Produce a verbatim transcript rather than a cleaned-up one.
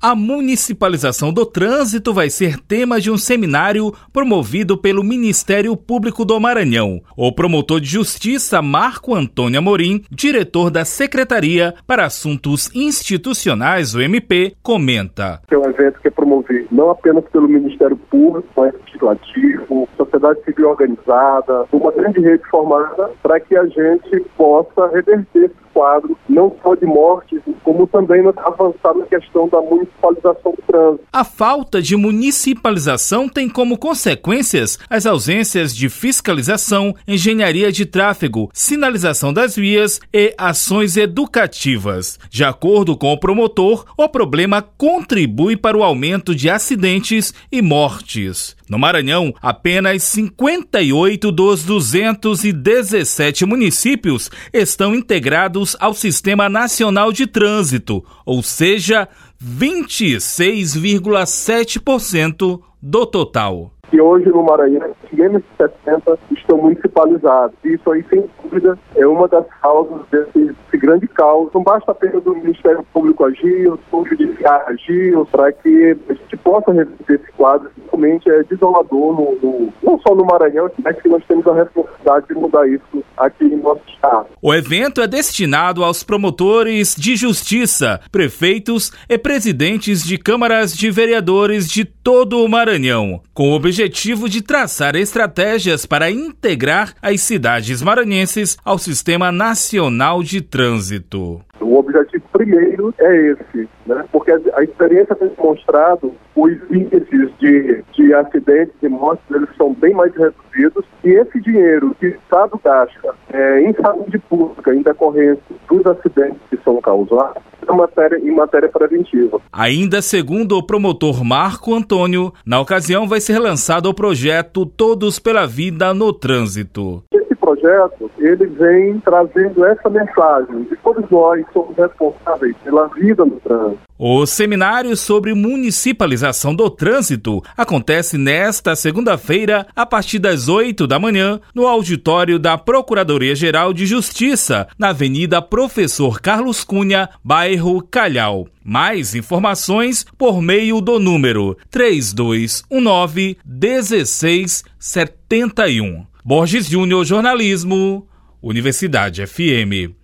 A municipalização do trânsito vai ser tema de um seminário promovido pelo Ministério Público do Maranhão. O promotor de justiça Marco Antônio Amorim, diretor da Secretaria para Assuntos Institucionais, o M P, comenta. É um evento que é promovido não apenas pelo Ministério Público, mas legislativo, sociedade civil organizada, uma grande rede formada para que a gente possa reverter esse quadro, não só de mortes, como também avançar na questão da municipalização do trânsito. A falta de municipalização tem como consequências as ausências de fiscalização, engenharia de tráfego, sinalização das vias e ações educativas. De acordo com o promotor, o problema contribui para o aumento de acidentes e mortes. No Maranhão, apenas cinquenta e oito dos duzentos e dezessete municípios estão integrados ao Sistema Nacional de Trânsito, ou seja, vinte e seis vírgula sete por cento do total. E hoje no Maranhão, quinhentos e setenta estão municipalizados. Isso aí, sem dúvida, é uma das causas desse, desse grande caos. Não basta apenas o Ministério Público agir, o Judiciário agir, para que a gente possa reverter esse quadro. Realmente é desolador, no, no, não só no Maranhão, mas que nós temos a responsabilidade de mudar isso aqui em nosso estado. O evento é destinado aos promotores de justiça, prefeitos e presidentes de câmaras de vereadores de todo o Maranhão, com o objetivo de traçar estratégias para integrar as cidades maranhenses ao Sistema Nacional de Trânsito. O objetivo primeiro é esse, né? Porque a experiência tem demonstrado os índices de, de acidentes e mortes, eles são bem mais reduzidos, e esse dinheiro que o Estado gasta é, em saúde pública, em decorrência dos acidentes que são causados, é matéria, em matéria preventiva. Ainda segundo o promotor Marco Antônio, na ocasião vai ser lançado o projeto Todos pela Vida no Trânsito. Esse projeto, ele vem trazendo essa mensagem de todos nós somos responsáveis pela vida no trânsito. O seminário sobre municipalização do trânsito acontece nesta segunda-feira, a partir das oito da manhã, no auditório da Procuradoria-Geral de Justiça, na Avenida Professor Carlos Cunha, bairro Calhau. Mais informações por meio do número três dois um nove, um seis sete um. Borges Júnior, Jornalismo, Universidade F M.